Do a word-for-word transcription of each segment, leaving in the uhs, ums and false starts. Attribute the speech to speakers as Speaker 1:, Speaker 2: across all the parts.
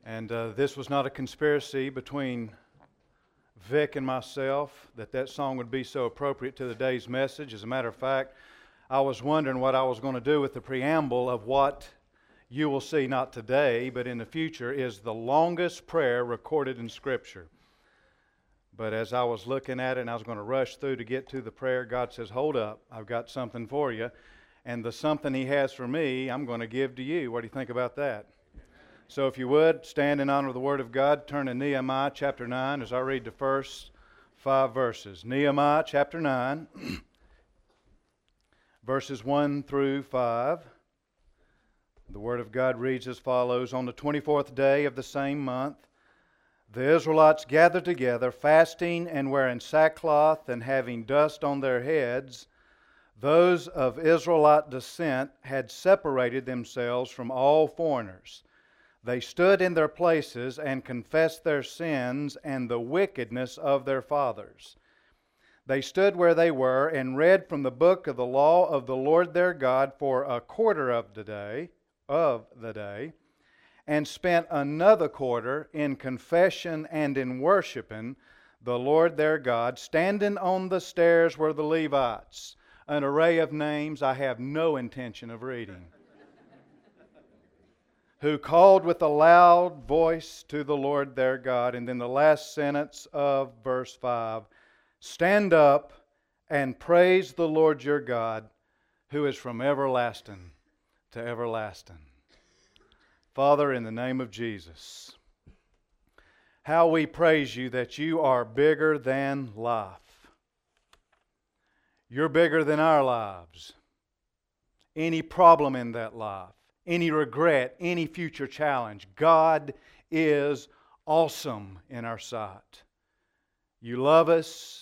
Speaker 1: And uh, this was not a conspiracy between Vic and myself that that song would be so appropriate to the day's message. As a matter of fact, I was wondering what I was going to do with the preamble of what you will see not today, but in the future, is the longest prayer recorded in Scripture. But as I was looking at it and I was going to rush through to get to the prayer, God says, hold up, I've got something for you. And the something He has for me, I'm going to give to you. What do you think about that? So if you would, stand in honor of the Word of God, turn to Nehemiah chapter nine as I read the first five verses. Nehemiah chapter nine, verses one through five. The Word of God reads as follows: On the twenty-fourth day of the same month, the Israelites gathered together, fasting and wearing sackcloth and having dust on their heads. Those of Israelite descent had separated themselves from all foreigners. They stood in their places and confessed their sins and the wickedness of their fathers. They stood where they were and read from the book of the law of the Lord their God for a quarter of the day, of the day, and spent another quarter in confession and in worshiping the Lord their God, standing on the stairs were the Levites, an array of names I have no intention of reading, who called with a loud voice to the Lord their God. And then the last sentence of verse five, stand up and praise the Lord your God, who is from everlasting to everlasting. Father, in the name of Jesus, how we praise you that you are bigger than life. You're bigger than our lives. Any problem in that life, any regret, any future challenge, God is awesome in our sight. You love us.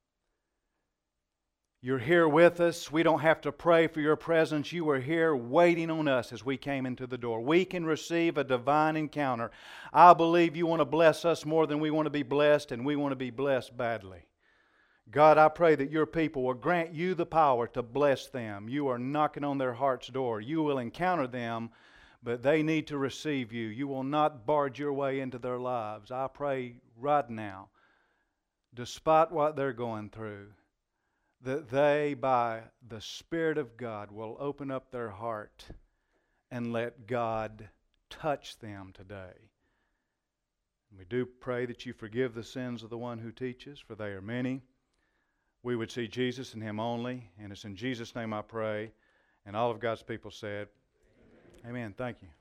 Speaker 1: You're here with us. We don't have to pray for your presence. You were here waiting on us as we came into the door. We can receive a divine encounter. I believe you want to bless us more than we want to be blessed, and we want to be blessed badly. God, I pray that your people will grant you the power to bless them. You are knocking on their heart's door. You will encounter them, but they need to receive you. You will not barge your way into their lives. I pray right now, despite what they're going through, that they, by the Spirit of God, will open up their heart and let God touch them today. We do pray that you forgive the sins of the one who teaches, for they are many. We would see Jesus and Him only, and it's in Jesus' name I pray. And all of God's people said, Amen. Amen. Thank you.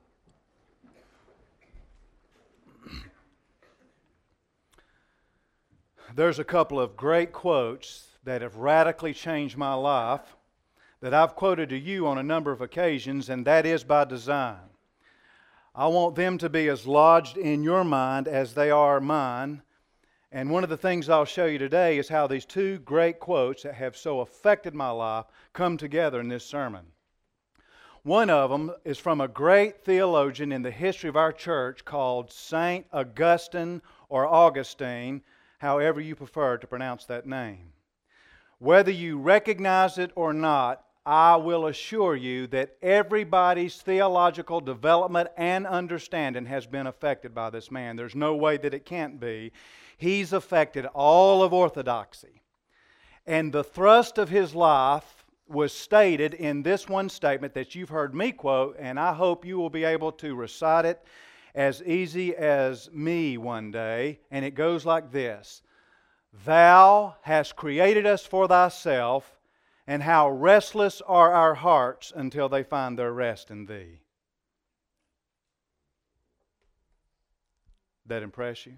Speaker 1: There's a couple of great quotes that have radically changed my life that I've quoted to you on a number of occasions, and that is by design. I want them to be as lodged in your mind as they are mine. And one of the things I'll show you today is how these two great quotes that have so affected my life come together in this sermon. One of them is from a great theologian in the history of our church called Saint Augustine or Augustine, however you prefer to pronounce that name. Whether you recognize it or not, I will assure you that everybody's theological development and understanding has been affected by this man. There's no way that it can't be. He's affected all of orthodoxy. And the thrust of his life was stated in this one statement that you've heard me quote, and I hope you will be able to recite it as easy as me one day. And it goes like this: Thou hast created us for thyself, and how restless are our hearts until they find their rest in thee. That impress you?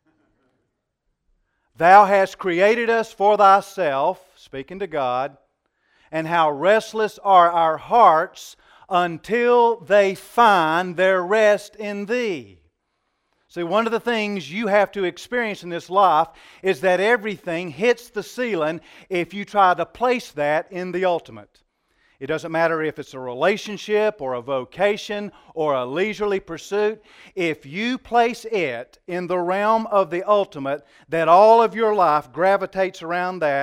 Speaker 1: Thou hast created us for thyself, speaking to God, and how restless are our hearts until they find their rest in thee. See, one of the things you have to experience in this life is that everything hits the ceiling if you try to place that in the ultimate. It doesn't matter if it's a relationship or a vocation or a leisurely pursuit. If you place it in the realm of the ultimate, that all of your life gravitates around that,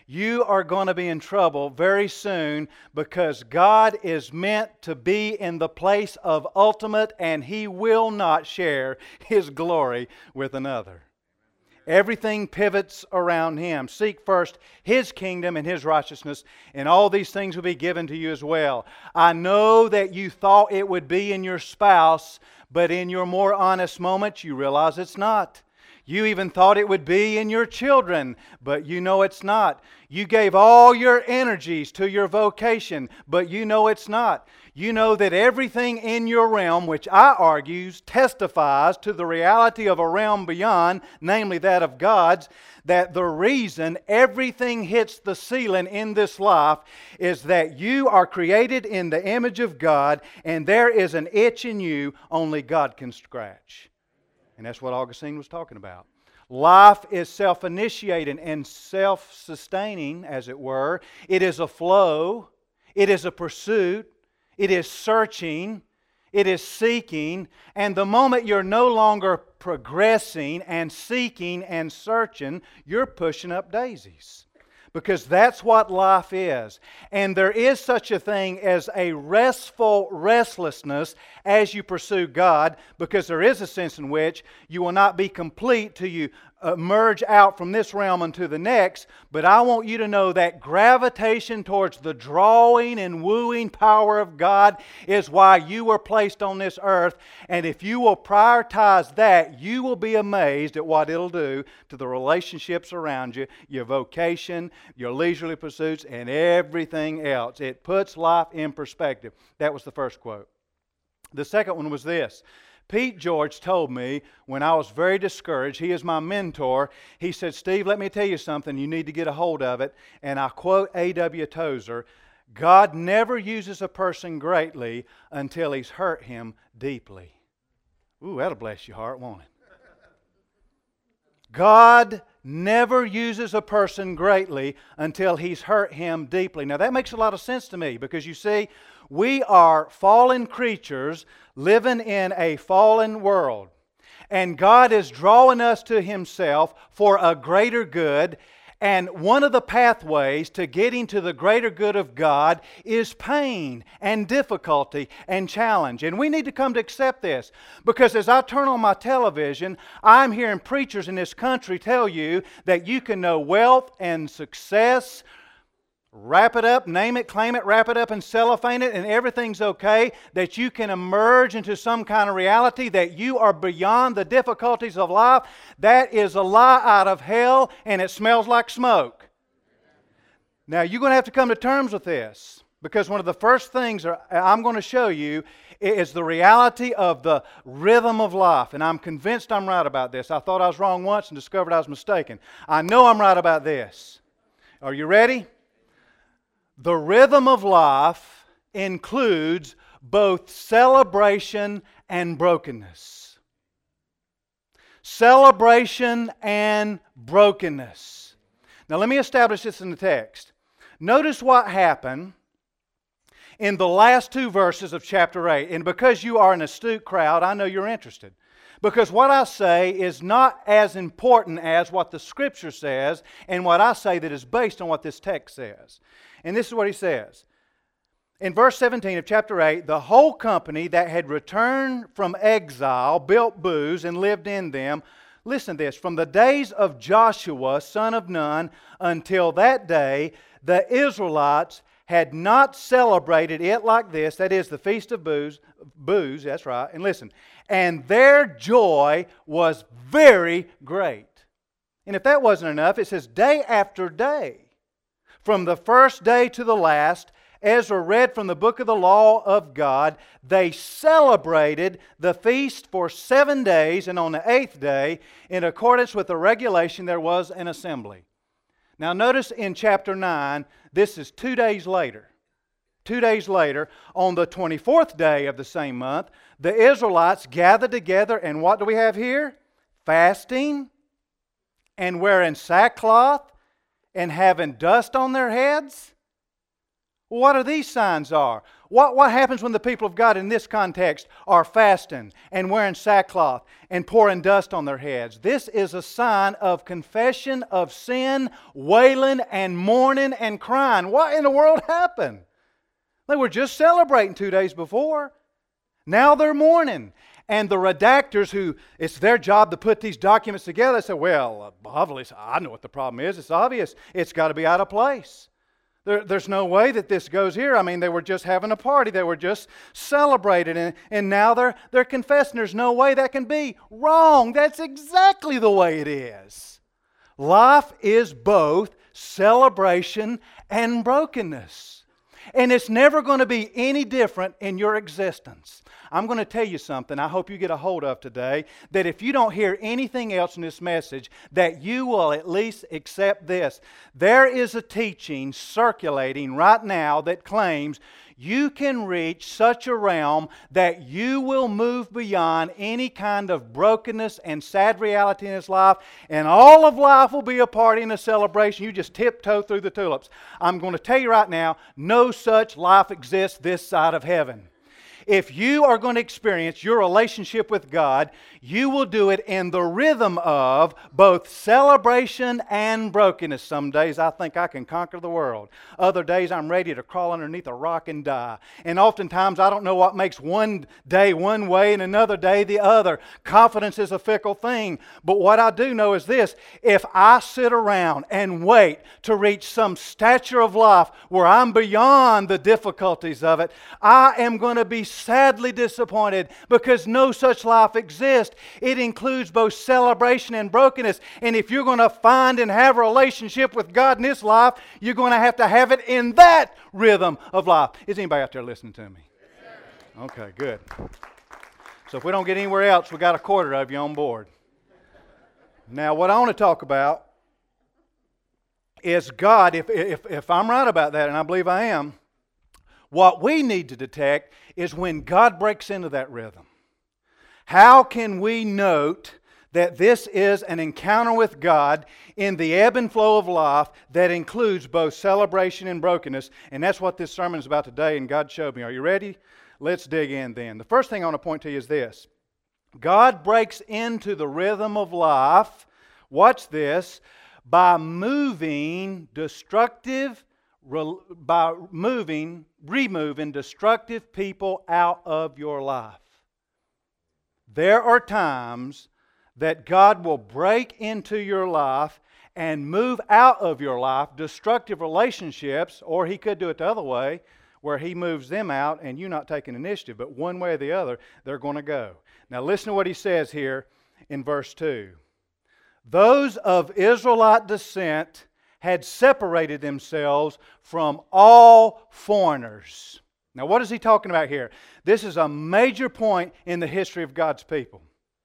Speaker 1: you are going to be in trouble very soon, because God is meant to be in the place of ultimate, and He will not share His glory with another. Everything pivots around Him. Seek first His kingdom and His righteousness, and all these things will be given to you as well. I know that you thought it would be in your spouse, but in your more honest moments, you realize it's not. You even thought it would be in your children, but you know it's not. You gave all your energies to your vocation, but you know it's not. You know that everything in your realm, which I argue testifies to the reality of a realm beyond, namely that of God's, that the reason everything hits the ceiling in this life is that you are created in the image of God, and there is an itch in you only God can scratch. And that's what Augustine was talking about. Life is self-initiating and self-sustaining, as it were. It is a flow. It is a pursuit. It is searching. It is seeking. And the moment you're no longer progressing and seeking and searching, you're pushing up daisies. Because that's what life is. And there is such a thing as a restful restlessness as you pursue God, because there is a sense in which you will not be complete till you uh, merge out from this realm into the next. But I want you to know that gravitation towards the drawing and wooing power of God is why you were placed on this earth. And if you will prioritize that, you will be amazed at what it'll do to the relationships around you, your vocation, your leisurely pursuits, and everything else. It puts life in perspective. That was the first quote. The second one was this. Pete George told me when I was very discouraged, he is my mentor, he said, Steve, let me tell you something, you need to get a hold of it. And I quote A W Tozer, God never uses a person greatly until He's hurt him deeply. Ooh, that'll bless your heart, won't it? God never uses a person greatly until He's hurt him deeply. Now that makes a lot of sense to me, because you see, we are fallen creatures living in a fallen world. And God is drawing us to Himself for a greater good. And one of the pathways to getting to the greater good of God is pain and difficulty and challenge. And we need to come to accept this. Because as I turn on my television, I'm hearing preachers in this country tell you that you can know wealth and success, wrap it up, name it, claim it, wrap it up and cellophane it, and everything's okay, that you can emerge into some kind of reality, that you are beyond the difficulties of life. That is a lie out of hell, and it smells like smoke. Now, you're going to have to come to terms with this, because one of the first things I'm going to show you is the reality of the rhythm of life. And I'm convinced I'm right about this. I thought I was wrong once and discovered I was mistaken. I know I'm right about this. Are you ready? The rhythm of life includes both celebration and brokenness. Celebration and brokenness. Now let me establish this in the text. Notice what happened in the last two verses of chapter eight. And because you are an astute crowd, I know you're interested. Because what I say is not as important as what the Scripture says and what I say that is based on what this text says. And this is what he says. In verse seventeen of chapter eight, the whole company that had returned from exile built booths and lived in them. Listen to this. From the days of Joshua, son of Nun, until that day, the Israelites had not celebrated it like this. That is the Feast of Booths. Booths, that's right. And listen. And their joy was very great. And if that wasn't enough, it says day after day. From the first day to the last, Ezra read from the book of the law of God. They celebrated the feast for seven days, and on the eighth day, in accordance with the regulation, there was an assembly. Now notice in chapter nine, this is two days later. Two days later, on the twenty-fourth day of the same month, the Israelites gathered together, and what do we have here? Fasting, and wearing sackcloth, and having dust on their heads. What are these signs are? What, what happens when the people of God in this context are fasting and wearing sackcloth and pouring dust on their heads? This is a sign of confession of sin, wailing and mourning and crying. What in the world happened? They were just celebrating two days before. Now they're mourning. And the redactors, who it's their job to put these documents together, say, well, obviously, I know what the problem is. It's obvious. It's got to be out of place. There, there's no way that this goes here. I mean, they were just having a party. They were just celebrating. And, and now they're, they're confessing. There's no way that can be. Wrong. That's exactly the way it is. Life is both celebration and brokenness. And it's never going to be any different in your existence. I'm going to tell you something I hope you get a hold of today, that if you don't hear anything else in this message, that you will at least accept this. There is a teaching circulating right now that claims you can reach such a realm that you will move beyond any kind of brokenness and sad reality in this life, and all of life will be a party and a celebration. You just tiptoe through the tulips. I'm going to tell you right now, no such life exists this side of heaven. If you are going to experience your relationship with God, you will do it in the rhythm of both celebration and brokenness. Some days I think I can conquer the world. Other days I'm ready to crawl underneath a rock and die. And oftentimes I don't know what makes one day one way and another day the other. Confidence is a fickle thing. But what I do know is this: if I sit around and wait to reach some stature of life where I'm beyond the difficulties of it, I am going to be sadly disappointed, because no such life exists. It includes both celebration and brokenness. And if you're going to find and have a relationship with God in this life, you're going to have to have it in that rhythm of life. Is anybody out there listening to me? Okay, good. So if we don't get anywhere else, we got a quarter of you on board. Now, what I want to talk about is God, if, if, if I'm right about that, and I believe I am, what we need to detect is when God breaks into that rhythm. How can we note that this is an encounter with God in the ebb and flow of life that includes both celebration and brokenness? And that's what this sermon is about today, and God showed me. Are you ready? Let's dig in then. The first thing I want to point to you is this. God breaks into the rhythm of life, watch this, by moving destructive by moving, removing destructive people out of your life. There are times that God will break into your life and move out of your life destructive relationships, or He could do it the other way, where He moves them out and you're not taking initiative. But one way or the other, they're going to go. Now listen to what He says here in verse two. Those of Israelite descent had separated themselves from all foreigners. Now, what is he talking about here? This is a major point in the history of God's people.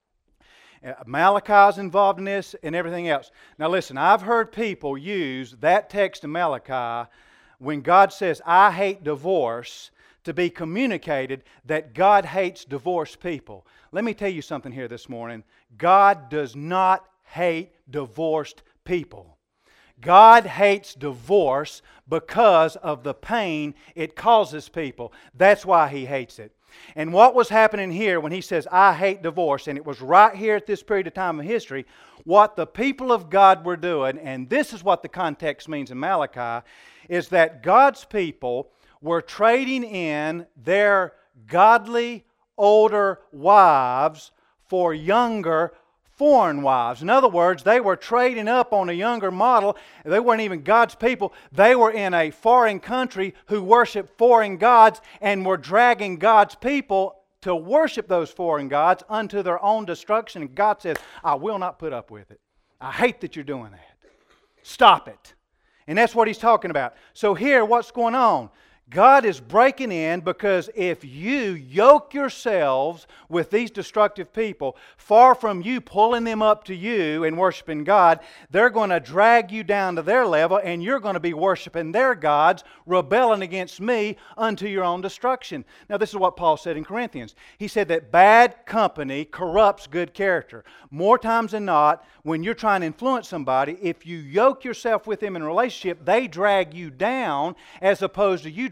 Speaker 1: Malachi is involved in this and everything else. Now, listen, I've heard people use that text in Malachi when God says, I hate divorce, to be communicated that God hates divorced people. Let me tell you something here this morning. God does not hate divorced people. God hates divorce because of the pain it causes people. That's why He hates it. And what was happening here when He says, I hate divorce, and it was right here at this period of time in history, what the people of God were doing, and this is what the context means in Malachi, is that God's people were trading in their godly older wives for younger foreign wives. In other words, they were trading up on a younger model. They weren't even God's people. They were in a foreign country who worshiped foreign gods and were dragging God's people to worship those foreign gods unto their own destruction. And God says, I will not put up with it. I hate that you're doing that. Stop it. And that's what He's talking about. So here, what's going on? God is breaking in, because if you yoke yourselves with these destructive people, far from you pulling them up to you and worshiping God, they're going to drag you down to their level, and you're going to be worshiping their gods, rebelling against me unto your own destruction. Now, this is what Paul said in Corinthians. He said that bad company corrupts good character. More times than not, when you're trying to influence somebody, if you yoke yourself with them in a relationship, they drag you down as opposed to you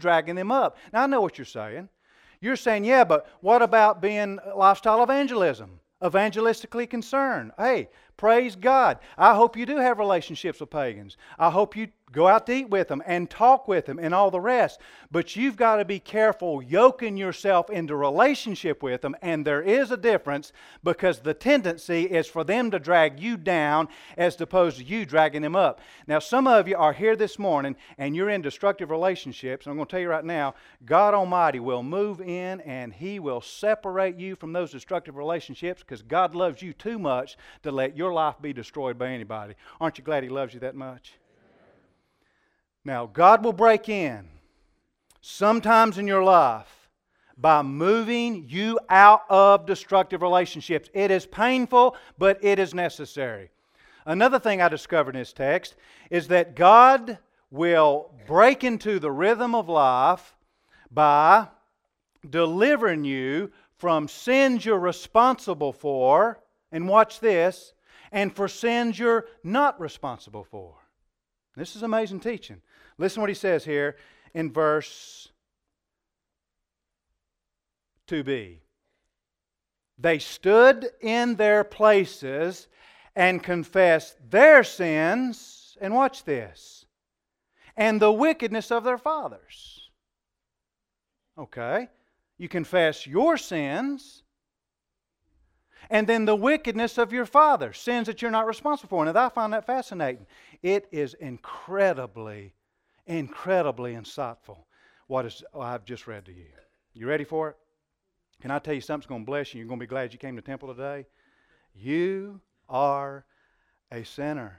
Speaker 1: dragging them up. Now, I know what you're saying. You're saying, yeah, but what about being lifestyle evangelism? Evangelistically concerned. Hey, praise God. I hope you do have relationships with pagans. I hope you go out to eat with them and talk with them and all the rest. But you've got to be careful yoking yourself into relationship with them. And there is a difference, because the tendency is for them to drag you down as opposed to you dragging them up. Now, some of you are here this morning and you're in destructive relationships. And I'm going to tell you right now, God Almighty will move in and He will separate you from those destructive relationships, because God loves you too much to let your life be destroyed by anybody. Aren't you glad He loves you that much? Now, God will break in sometimes in your life by moving you out of destructive relationships. It is painful, but it is necessary. Another thing I discovered in this text is that God will break into the rhythm of life by delivering you from sins you're responsible for, and watch this, and for sins you're not responsible for. This is amazing teaching. Listen to what he says here in verse two b. They stood in their places and confessed their sins, and watch this, and the wickedness of their fathers. Okay, you confess your sins, and then the wickedness of your father, sins that you're not responsible for. And I find that fascinating. It is incredibly, incredibly insightful what is, oh, I've just read to you. You ready for it? Can I tell you something's going to bless you? You're going to be glad you came to temple today. You are a sinner.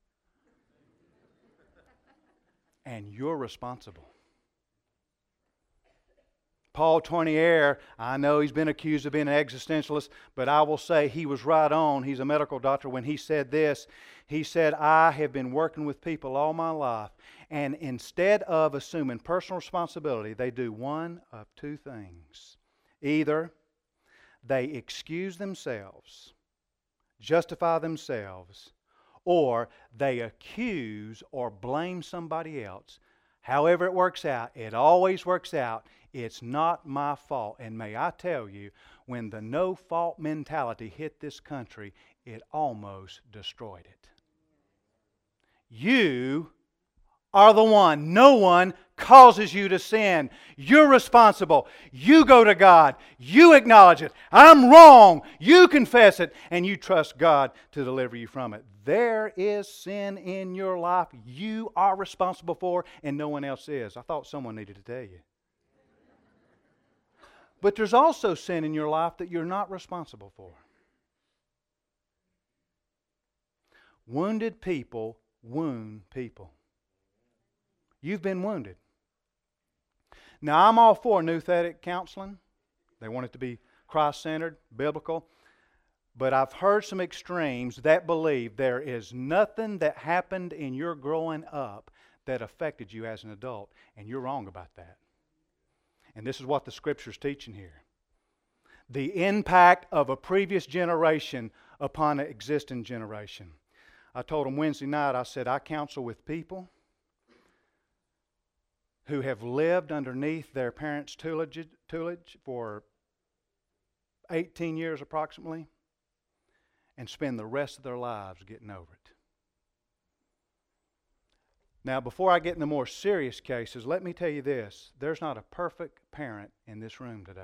Speaker 1: And you're responsible. Paul Tournier, I know he's been accused of being an existentialist, but I will say he was right on. He's a medical doctor when he said this. He said, I have been working with people all my life, and instead of assuming personal responsibility, they do one of two things. Either they excuse themselves, justify themselves, or they accuse or blame somebody else. However it works out, it always works out. It's not my fault. And may I tell you, when the no-fault mentality hit this country, it almost destroyed it. You are the one. No one causes you to sin. You're responsible. You go to God. You acknowledge it. I'm wrong. You confess it. And you trust God to deliver you from it. There is sin in your life you are responsible for, and no one else is. I thought someone needed to tell you. But there's also sin in your life that you're not responsible for. Wounded people wound people. You've been wounded. Now, I'm all for nouthetic counseling. They want it to be Christ-centered, biblical. But I've heard some extremes that believe there is nothing that happened in your growing up that affected you as an adult. And you're wrong about that. And this is what the Scripture's teaching here. The impact of a previous generation upon an existing generation. I told them Wednesday night, I said, I counsel with people who have lived underneath their parents' tutelage, tutelage for eighteen years approximately, and spend the rest of their lives getting over it. Now, before I get into more serious cases, let me tell you this. There's not a perfect parent in this room today.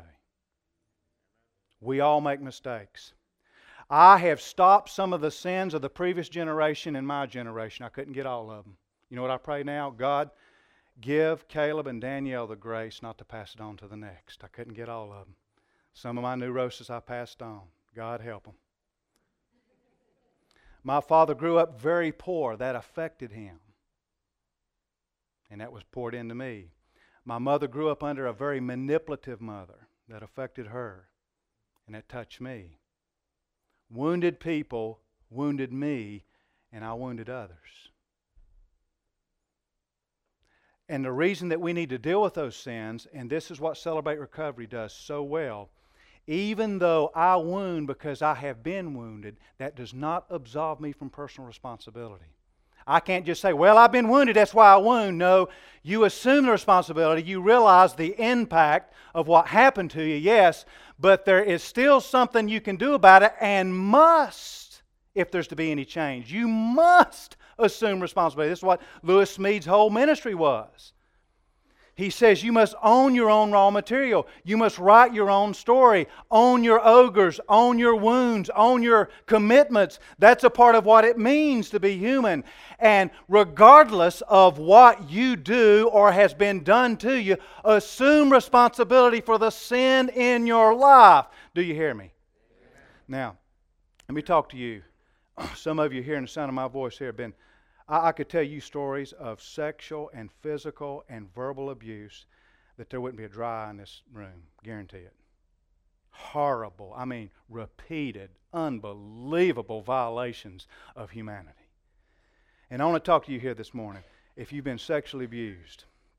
Speaker 1: We all make mistakes. I have stopped some of the sins of the previous generation in my generation. I couldn't get all of them. You know what I pray now? God, give Caleb and Danielle the grace not to pass it on to the next. I couldn't get all of them. Some of my neurosis I passed on. God help them. My father grew up very poor. That affected him. And that was poured into me. My mother grew up under a very manipulative mother. That affected her. And it touched me. Wounded people wounded me, and I wounded others. And the reason that we need to deal with those sins, and this is what Celebrate Recovery does so well, even though I wound because I have been wounded, that does not absolve me from personal responsibility. I can't just say, well, I've been wounded, that's why I wound. No, you assume the responsibility. You realize the impact of what happened to you, yes, but there is still something you can do about it and must, if there's to be any change. You must assume responsibility. This is what Lewis Smead's whole ministry was. He says you must own your own raw material. You must write your own story. Own your ogres. Own your wounds. Own your commitments. That's a part of what it means to be human. And regardless of what you do or has been done to you, assume responsibility for the sin in your life. Do you hear me? Now, let me talk to you. Some of you hearing the sound of my voice here have been I could tell you stories of sexual and physical and verbal abuse that there wouldn't be a dry eye in this room. Guarantee it. Horrible, I mean repeated, unbelievable violations of humanity. And I want to talk to you here this morning. If you've been sexually abused,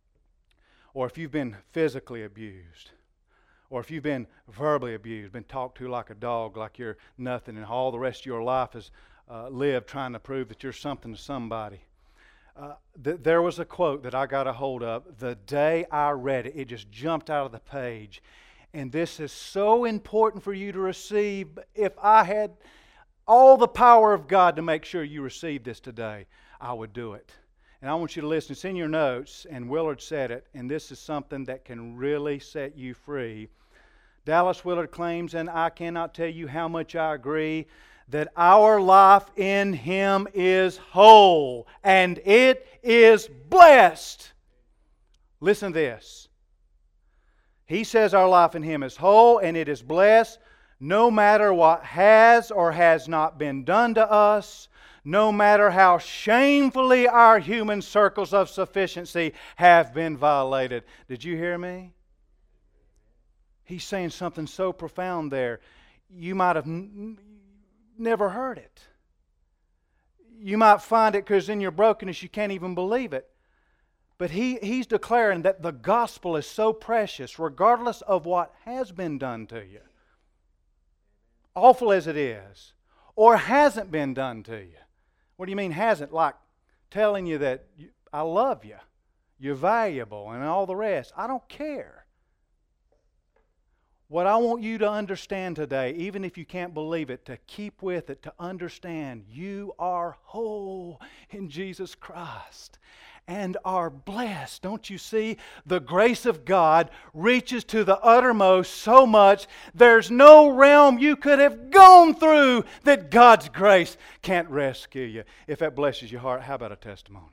Speaker 1: or if you've been physically abused, or if you've been verbally abused, been talked to like a dog, like you're nothing, and all the rest of your life is Uh, live trying to prove that you're something to somebody. Uh, th- there was a quote that I got a hold of the day I read it. It just jumped out of the page. And this is so important for you to receive. If I had all the power of God to make sure you receive this today, I would do it. And I want you to listen. It's in your notes, and Willard said it, and this is something that can really set you free. Dallas Willard claims, and I cannot tell you how much I agree, that our life in Him is whole and it is blessed. Listen to this. He says our life in Him is whole and it is blessed no matter what has or has not been done to us, no matter how shamefully our human circles of sufficiency have been violated. Did you hear me? He's saying something so profound there. You might have n- never heard it. You might find it because in your brokenness you can't even believe it. But he, he's declaring that the gospel is so precious regardless of what has been done to you. Awful as it is. Or hasn't been done to you. What do you mean hasn't? Like telling you that you, I love you. You're valuable and all the rest. I don't care. What I want you to understand today, even if you can't believe it, to keep with it, to understand you are whole in Jesus Christ and are blessed. Don't you see? The grace of God reaches to the uttermost so much, there's no realm you could have gone through that God's grace can't rescue you. If that blesses your heart, how about a testimony?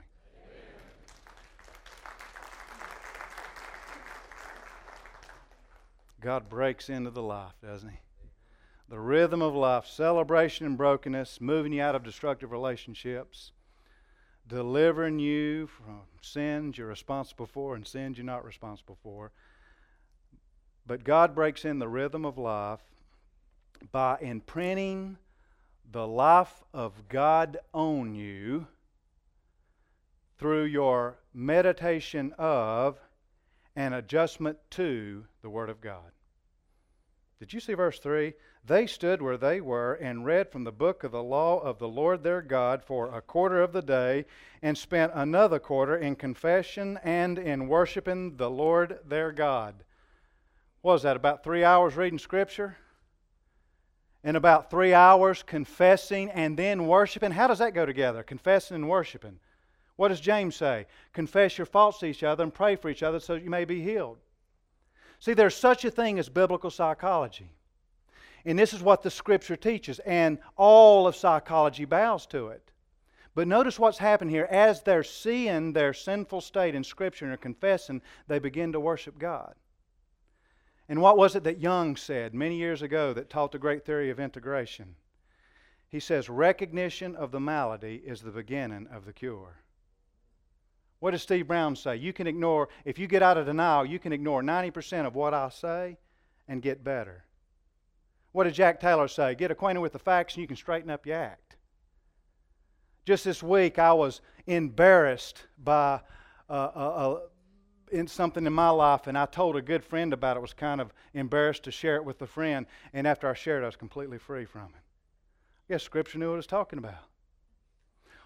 Speaker 1: God breaks into the life, doesn't He? The rhythm of life, celebration and brokenness, moving you out of destructive relationships, delivering you from sins you're responsible for and sins you're not responsible for. But God breaks in the rhythm of life by imprinting the life of God on you through your meditation of and adjustment to the Word of God. Did you see verse three? They stood where they were and read from the book of the law of the Lord their God for a quarter of the day and spent another quarter in confession and in worshiping the Lord their God. What was that, about three hours reading Scripture? And about three hours confessing and then worshiping? How does that go together, confessing and worshiping? What does James say? Confess your faults to each other and pray for each other so that you may be healed. See, there's such a thing as biblical psychology. And this is what the Scripture teaches. And all of psychology bows to it. But notice what's happened here. As they're seeing their sinful state in Scripture and are confessing, they begin to worship God. And what was it that Jung said many years ago that taught the great theory of integration? He says, recognition of the malady is the beginning of the cure. What does Steve Brown say? You can ignore, if you get out of denial, you can ignore ninety percent of what I say and get better. What did Jack Taylor say? Get acquainted with the facts and you can straighten up your act. Just this week I was embarrassed by uh, uh, uh, in something in my life, and I told a good friend about it. I was kind of embarrassed to share it with a friend, and after I shared it I was completely free from it. I guess Scripture knew what it was talking about.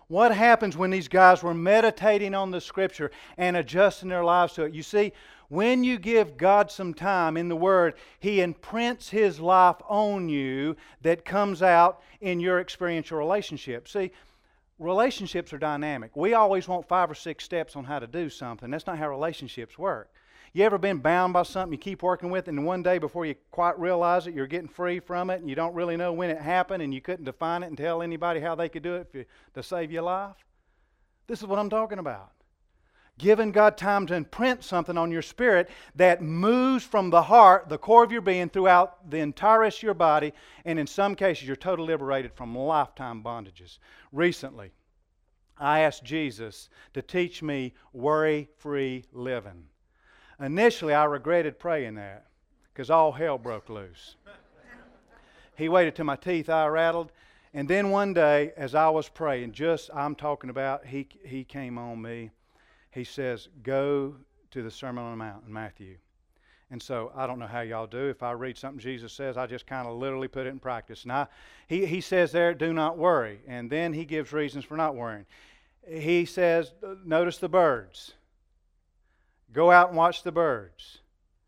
Speaker 1: What happens when these guys were meditating on the Scripture and adjusting their lives to it? You see, when you give God some time in the Word, He imprints His life on you that comes out in your experiential relationship. See, relationships are dynamic. We always want five or six steps on how to do something. That's not how relationships work. You ever been bound by something you keep working with, and one day before you quite realize it, you're getting free from it, and you don't really know when it happened, and you couldn't define it and tell anybody how they could do it for, to save your life? This is what I'm talking about. Giving God time to imprint something on your spirit that moves from the heart, the core of your being, throughout the entire rest of your body, and in some cases you're totally liberated from lifetime bondages. Recently, I asked Jesus to teach me worry-free living. Initially, I regretted praying that because all hell broke loose. He waited till my teeth I rattled. And then one day, as I was praying, just I'm talking about, he, he came on me. He says, go to the Sermon on the Mount in Matthew. And so I don't know how y'all do. If I read something Jesus says, I just kind of literally put it in practice. Now, he, he says there, do not worry. And then he gives reasons for not worrying. He says, notice the birds. Go out and watch the birds.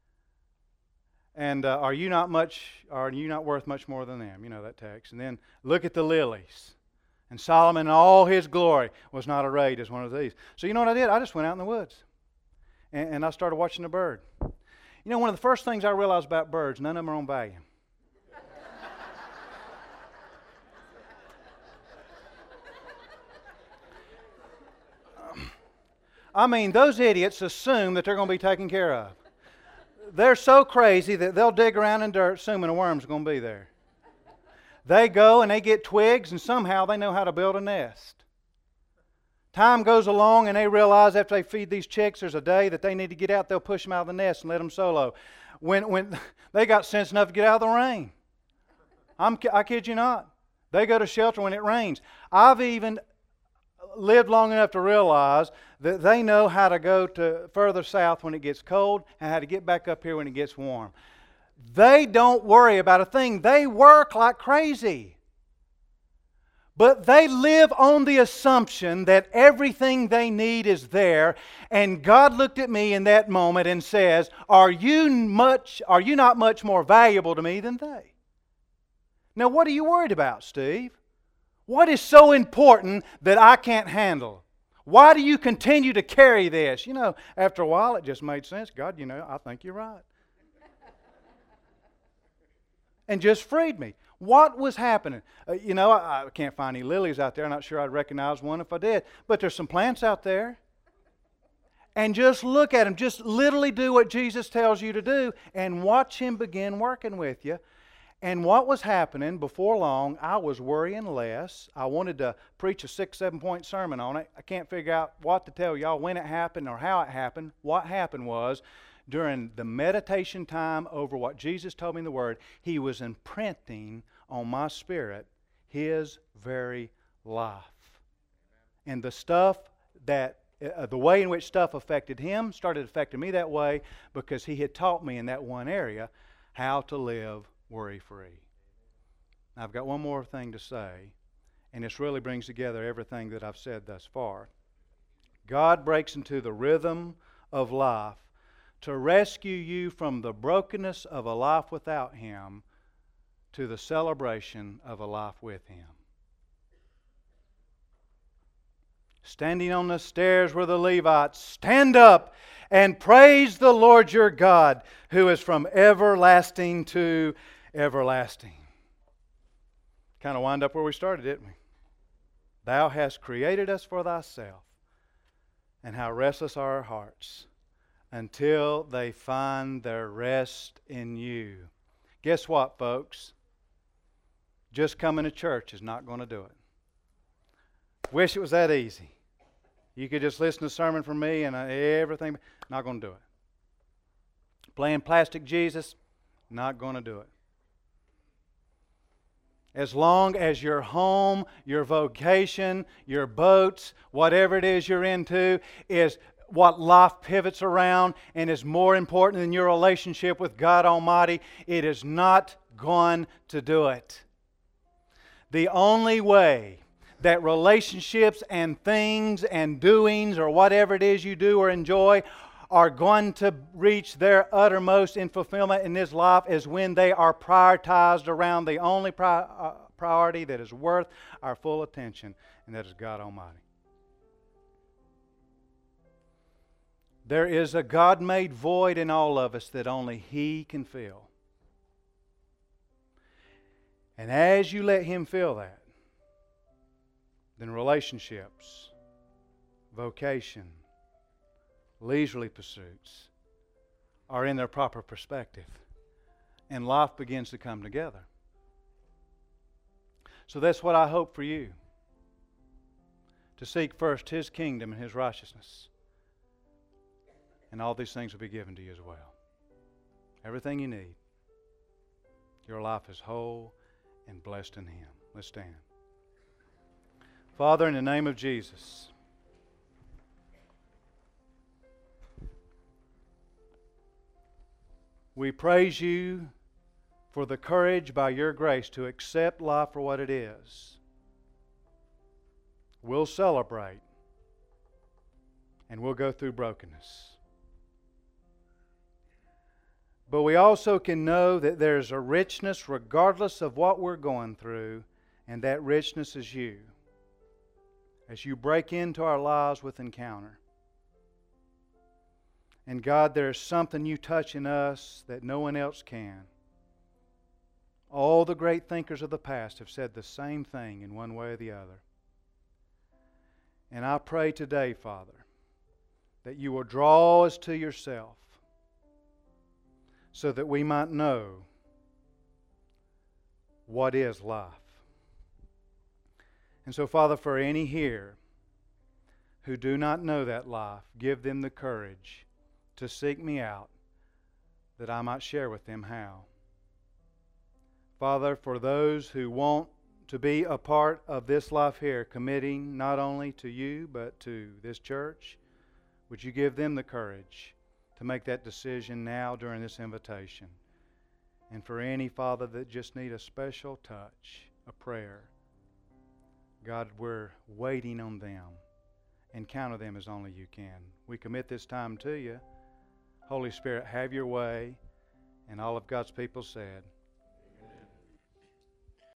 Speaker 1: And uh, are you not much, are you not worth much more than them? You know that text. And then look at the lilies. And Solomon in all his glory was not arrayed as one of these. So you know what I did? I just went out in the woods. And, and I started watching the bird. You know, one of the first things I realized about birds, none of them are on value. I mean, those idiots assume that they're going to be taken care of. They're so crazy that they'll dig around in dirt assuming a worm's going to be there. They go and they get twigs and somehow they know how to build a nest. Time goes along and they realize after they feed these chicks there's a day that they need to get out, they'll push them out of the nest and let them solo. When, when they got sense enough to get out of the rain. I'm, I kid you not. They go to shelter when it rains. I've even lived long enough to realize that they know how to go to further south when it gets cold and how to get back up here when it gets warm. They don't worry about a thing. They work like crazy. But they live on the assumption that everything they need is there. And God looked at me in that moment and says, are you much, are you not much more valuable to me than they? Now what are you worried about, Steve? What is so important that I can't handle? Why do you continue to carry this? You know, after a while it just made sense. God, you know, I think you're right. And just freed me. What was happening? Uh, you know, I, I can't find any lilies out there. I'm not sure I'd recognize one if I did. But there's some plants out there. And just look at them. Just literally do what Jesus tells you to do and watch Him begin working with you. And what was happening before long, I was worrying less. I wanted to preach a six, seven point sermon on it. I can't figure out what to tell y'all, when it happened or how it happened. What happened was, during the meditation time over what Jesus told me in the Word, He was imprinting on my spirit His very life. And the stuff that, uh, the way in which stuff affected Him started affecting me that way because He had taught me in that one area how to live worry-free. Now, I've got one more thing to say, and this really brings together everything that I've said thus far. God breaks into the rhythm of life to rescue you from the brokenness of a life without Him to the celebration of a life with Him. Standing on the stairs were the Levites. Stand up and praise the Lord your God, who is from everlasting to everlasting. Kind of wind up where we started, didn't we? Thou hast created us for thyself, and how restless are our hearts until they find their rest in you. Guess what, folks? Just coming to church is not going to do it. Wish it was that easy. You could just listen to a sermon from me and everything. Not going to do it. Playing plastic Jesus, not going to do it. As long as your home, your vocation, your boats, whatever it is you're into, is what life pivots around and is more important than your relationship with God Almighty, it is not going to do it. The only way that relationships and things and doings or whatever it is you do or enjoy are going to reach their uttermost in fulfillment in this life is when they are prioritized around the only pri- uh, priority that is worth our full attention, and that is God Almighty. There is a God-made void in all of us that only He can fill. And as you let Him fill that, then relationships, vocation, leisurely pursuits are in their proper perspective. And life begins to come together. So that's what I hope for you. To seek first His kingdom and His righteousness. And all these things will be given to you as well. Everything you need. Your life is whole and blessed in Him. Let's stand. Father, in the name of Jesus, we praise You for the courage by Your grace to accept life for what it is. We'll celebrate and we'll go through brokenness. But we also can know that there's a richness regardless of what we're going through, and that richness is You. As You break into our lives with encounter. And God, there's something You touch in us that no one else can. All the great thinkers of the past have said the same thing in one way or the other. And I pray today, Father, that You will draw us to Yourself, so that we might know what is life. And so, Father, for any here who do not know that life, give them the courage to seek Me out, that I might share with them how. Father, for those who want to be a part of this life here, committing not only to You, but to this church, would You give them the courage to make that decision now during this invitation. And for any, Father, that just need a special touch, a prayer, God, we're waiting on them. Encounter them as only You can. We commit this time to You. Holy Spirit, have Your way. And all of God's people said,